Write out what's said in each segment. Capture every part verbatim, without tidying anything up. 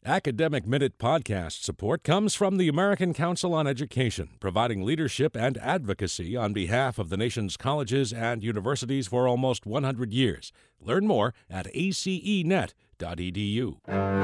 Academic Minute podcast support comes from the American Council on Education, providing leadership and advocacy on behalf of the nation's colleges and universities for almost one hundred years. Learn more at a c e net dot e d u.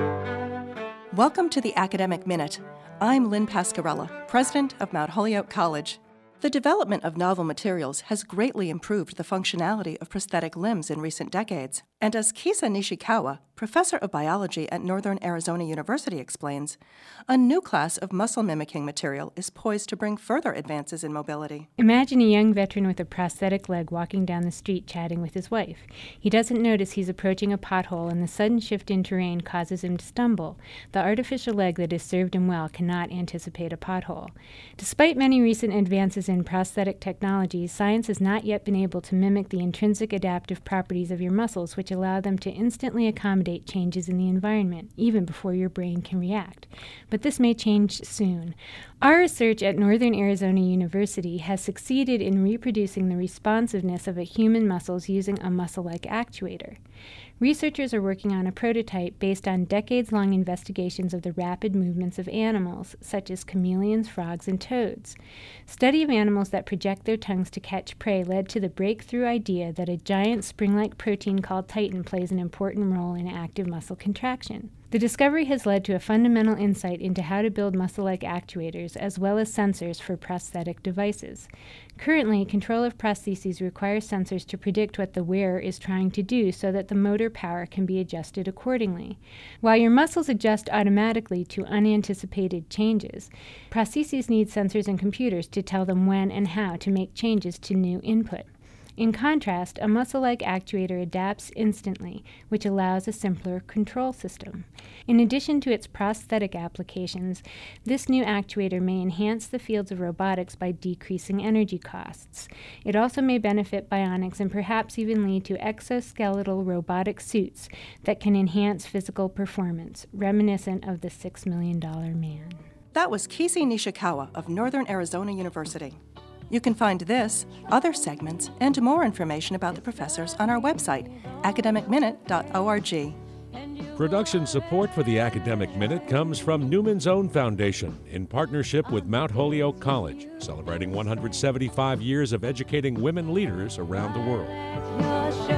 Welcome to the Academic Minute. I'm Lynn Pascarella, president of Mount Holyoke College. The development of novel materials has greatly improved the functionality of prosthetic limbs in recent decades. And as Kisa Nishikawa, professor of biology at Northern Arizona University, explains, a new class of muscle-mimicking material is poised to bring further advances in mobility. Imagine a young veteran with a prosthetic leg walking down the street chatting with his wife. He doesn't notice he's approaching a pothole, and the sudden shift in terrain causes him to stumble. The artificial leg that has served him well cannot anticipate a pothole. Despite many recent advances in prosthetic technology, science has not yet been able to mimic the intrinsic adaptive properties of your muscles, which allow them to instantly accommodate changes in the environment, even before your brain can react. But this may change soon. Our research at Northern Arizona University has succeeded in reproducing the responsiveness of a human muscles using a muscle-like actuator. Researchers are working on a prototype based on decades-long investigations of the rapid movements of animals, such as chameleons, frogs, and toads. Study of animals that project their tongues to catch prey led to the breakthrough idea that a giant spring-like protein called titin plays an important role in active muscle contraction. The discovery has led to a fundamental insight into how to build muscle-like actuators as well as sensors for prosthetic devices. Currently, control of prostheses requires sensors to predict what the wearer is trying to do so that the motor power can be adjusted accordingly. While your muscles adjust automatically to unanticipated changes, prostheses need sensors and computers to tell them when and how to make changes to new input. In contrast, a muscle-like actuator adapts instantly, which allows a simpler control system. In addition to its prosthetic applications, this new actuator may enhance the fields of robotics by decreasing energy costs. It also may benefit bionics and perhaps even lead to exoskeletal robotic suits that can enhance physical performance, reminiscent of the Six Million Dollar Man. That was Kisa Nishikawa of Northern Arizona University. You can find this, other segments, and more information about the professors on our website, academic minute dot org. Production support for the Academic Minute comes from Newman's Own Foundation in partnership with Mount Holyoke College, celebrating one hundred seventy-five years of educating women leaders around the world.